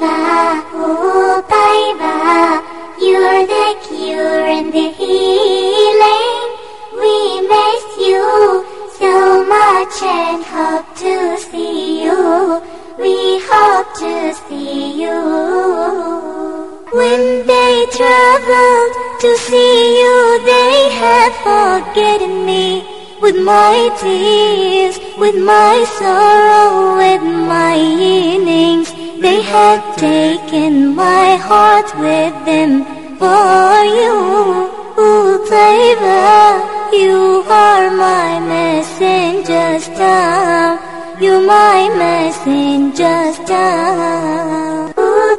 oh Taiba, you're the cure and the healing. We miss you so much and hope to see you. We hope to see you. When they traveled to see you, they had forgotten me. With my tears, with my sorrow, with my yearnings, they had taken my heart with them. For you, Taiba, you are my messenger's tongue. You're my messenger's tongue.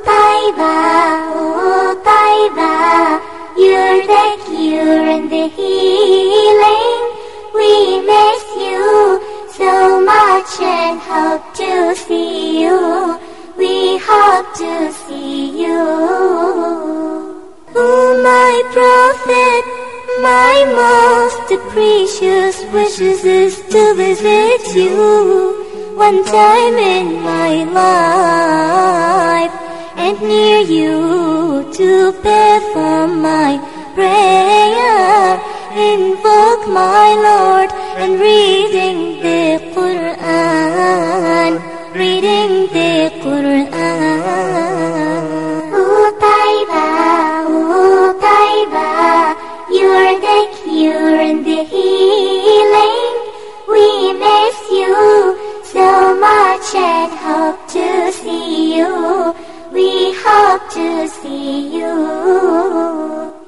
Oh Taiba, you're the cure and the healing. We miss you so much and hope to see you. We hope to see you. Oh my prophet, my most precious wishes is to visit you one time in my life, and near you to perform my prayer, invoke my Lord